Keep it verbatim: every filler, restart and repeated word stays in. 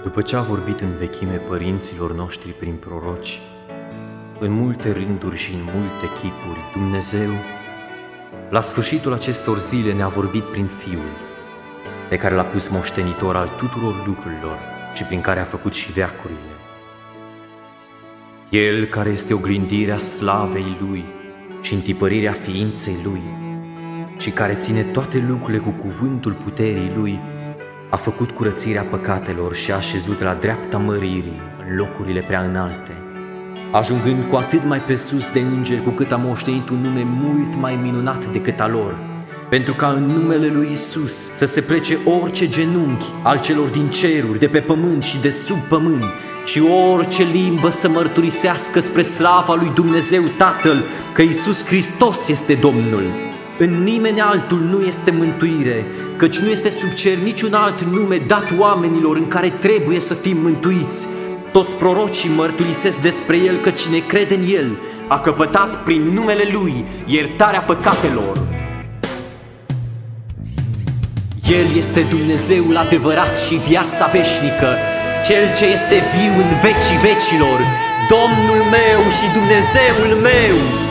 După ce a vorbit în vechime părinților noștri prin proroci, în multe rânduri și în multe chipuri, Dumnezeu, la sfârșitul acestor zile ne-a vorbit prin Fiul, pe care l-a pus moștenitor al tuturor lucrurilor și prin care a făcut și veacurile. El, care este oglindirea slavei Lui și întipărirea ființei Lui și care ține toate lucrurile cu cuvântul puterii Lui, a făcut curățirea păcatelor și a așezut la dreapta măririi în locurile prea înalte, ajungând cu atât mai pe sus de îngeri cu cât a moștenit un nume mult mai minunat decât al lor, pentru ca în numele lui Iisus să se plece orice genunchi al celor din ceruri, de pe pământ și de sub pământ, și orice limbă să mărturisească spre slava lui Dumnezeu Tatăl că Iisus Hristos este Domnul. În nimeni altul nu este mântuire, căci nu este sub cer niciun alt nume dat oamenilor în care trebuie să fim mântuiți. Toți prorocii mărturisesc despre El că cine crede în El a căpătat prin numele Lui iertarea păcatelor. El este Dumnezeul adevărat și viața veșnică, Cel ce este viu în vecii vecilor, Domnul meu și Dumnezeul meu.